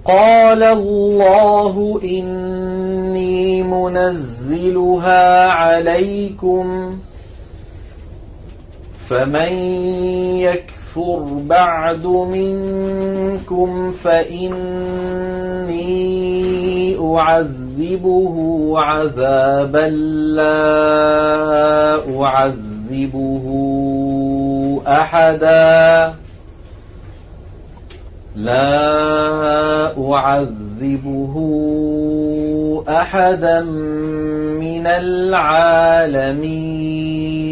قال الله إني منزلها عليكم فمن يكفر بعد منكم فإني أعذبه عذابا لا أعذبه أحدا من العالمين.